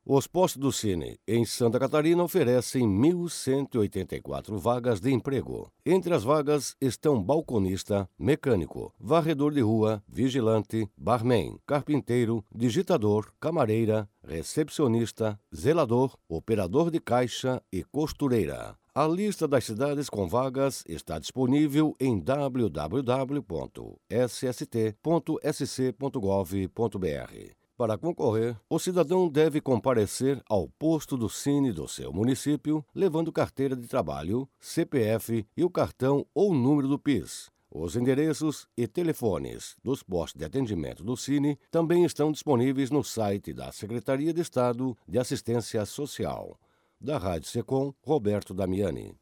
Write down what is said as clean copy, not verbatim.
Os postos do Cine em Santa Catarina oferecem 1.184 vagas de emprego. Entre as vagas estão balconista, mecânico, varredor de rua, vigilante, barman, carpinteiro, digitador, camareira, recepcionista, zelador, operador de caixa e costureira. A lista das cidades com vagas está disponível em www.sst.sc.gov.br. Para concorrer, o cidadão deve comparecer ao posto do Cine do seu município, levando carteira de trabalho, CPF e o cartão ou número do PIS. Os endereços e telefones dos postos de atendimento do Cine também estão disponíveis no site da Secretaria de Estado de Assistência Social. Da Rádio Secom, Roberto Damiani.